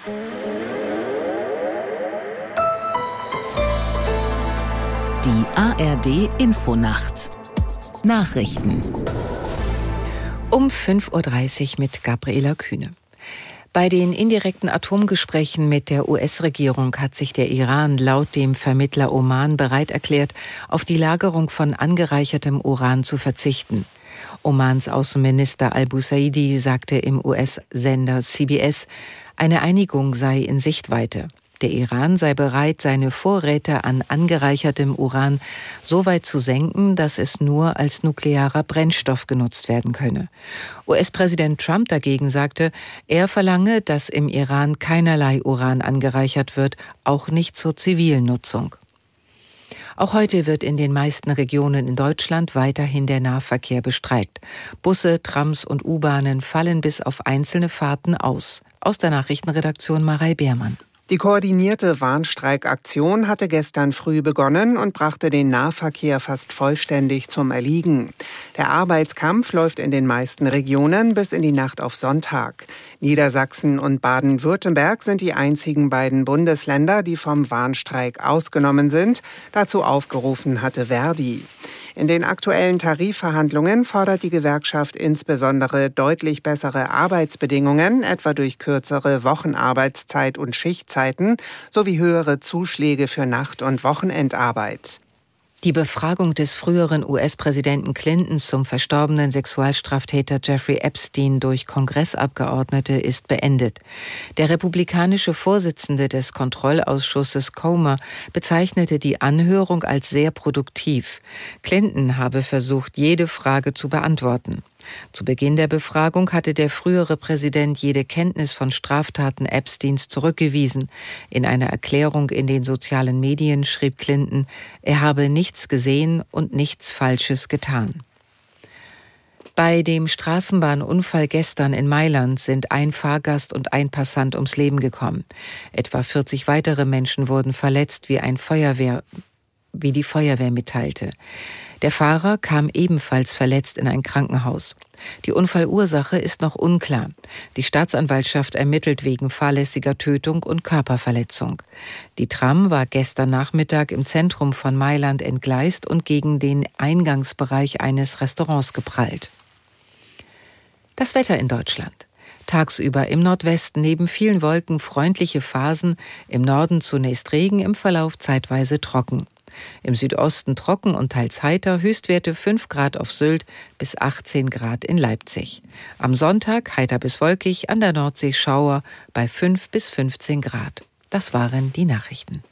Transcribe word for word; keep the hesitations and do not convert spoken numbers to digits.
Die A R D-Infonacht. Nachrichten. Um fünf Uhr dreißig mit Gabriela Kühne. Bei den indirekten Atomgesprächen mit der U S-Regierung hat sich der Iran laut dem Vermittler Oman bereit erklärt, auf die Lagerung von angereichertem Uran zu verzichten. Omans Außenminister al-Busaidi sagte im U S-Sender C B S, eine Einigung sei in Sichtweite. Der Iran sei bereit, seine Vorräte an angereichertem Uran so weit zu senken, dass es nur als nuklearer Brennstoff genutzt werden könne. U S-Präsident Trump dagegen sagte, er verlange, dass im Iran keinerlei Uran angereichert wird, auch nicht zur zivilen Nutzung. Auch heute wird in den meisten Regionen in Deutschland weiterhin der Nahverkehr bestreikt. Busse, Trams und U-Bahnen fallen bis auf einzelne Fahrten aus. Aus der Nachrichtenredaktion Marei Beermann. Die koordinierte Warnstreikaktion hatte gestern früh begonnen und brachte den Nahverkehr fast vollständig zum Erliegen. Der Arbeitskampf läuft in den meisten Regionen bis in die Nacht auf Sonntag. Niedersachsen und Baden-Württemberg sind die einzigen beiden Bundesländer, die vom Warnstreik ausgenommen sind. Dazu aufgerufen hatte Verdi. In den aktuellen Tarifverhandlungen fordert die Gewerkschaft insbesondere deutlich bessere Arbeitsbedingungen, etwa durch kürzere Wochenarbeitszeit und Schichtzeiten sowie höhere Zuschläge für Nacht- und Wochenendarbeit. Die Befragung des früheren U S-Präsidenten Clinton zum verstorbenen Sexualstraftäter Jeffrey Epstein durch Kongressabgeordnete ist beendet. Der republikanische Vorsitzende des Kontrollausschusses Comer bezeichnete die Anhörung als sehr produktiv. Clinton habe versucht, jede Frage zu beantworten. Zu Beginn der Befragung hatte der frühere Präsident jede Kenntnis von Straftaten Epsteins zurückgewiesen. In einer Erklärung in den sozialen Medien schrieb Clinton, er habe nichts gesehen und nichts Falsches getan. Bei dem Straßenbahnunfall gestern in Mailand sind ein Fahrgast und ein Passant ums Leben gekommen. Etwa vierzig weitere Menschen wurden verletzt, wie ein Feuerwehr, wie die Feuerwehr mitteilte. Der Fahrer kam ebenfalls verletzt in ein Krankenhaus. Die Unfallursache ist noch unklar. Die Staatsanwaltschaft ermittelt wegen fahrlässiger Tötung und Körperverletzung. Die Tram war gestern Nachmittag im Zentrum von Mailand entgleist und gegen den Eingangsbereich eines Restaurants geprallt. Das Wetter in Deutschland. Tagsüber im Nordwesten neben vielen Wolken freundliche Phasen, im Norden zunächst Regen, im Verlauf zeitweise trocken. Im Südosten trocken und teils heiter, Höchstwerte fünf Grad auf Sylt bis achtzehn Grad in Leipzig. Am Sonntag heiter bis wolkig, an der Nordsee Schauer bei fünf bis fünfzehn Grad. Das waren die Nachrichten.